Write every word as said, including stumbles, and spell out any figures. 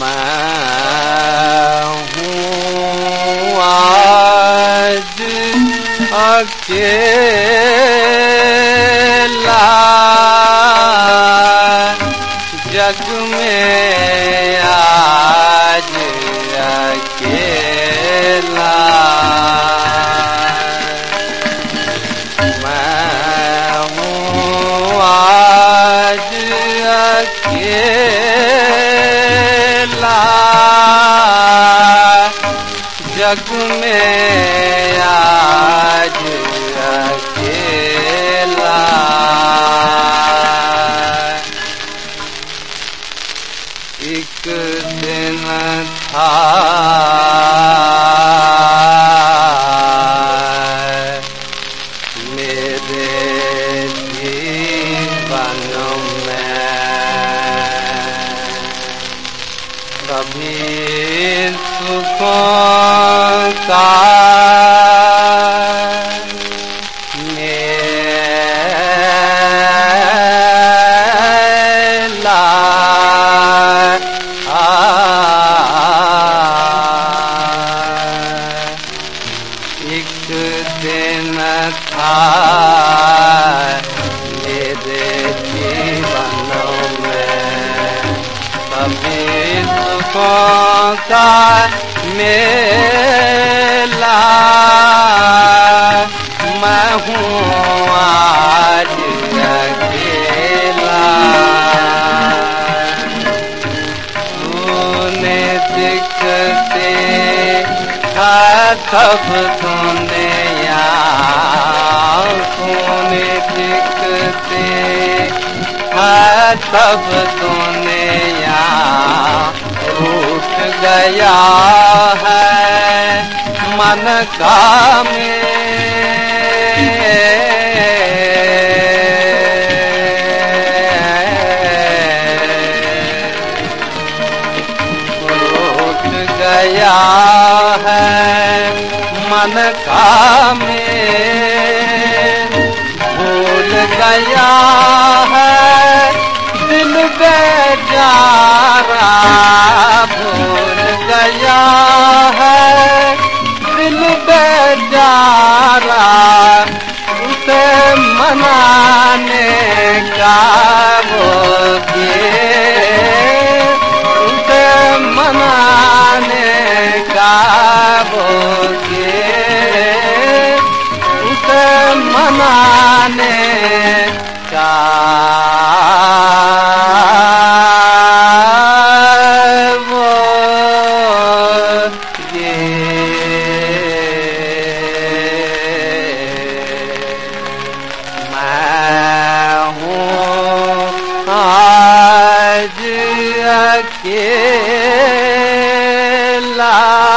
मैं हूँ आज अकेला जग में आज अकेला मैं हूँ आज अकेला जग में आज अकेला एक दिन था मेरे जीवन में कभी सुखों का मेला एक दिन था मेरे जीवन में कभी सुखों का मेला मैं हूँ आज अकेला तूने दिखते सब दुनिया तूने दिखते सब दुनिया रूठ गया है मन का रूठ गया है मन का में भूल गया है दिल बेचारा भूल गया है दिल बेचारा उसे मनाने का वो उसे मनाने का वो उसे मनाने का वो ये मैं हूँ आज अकेला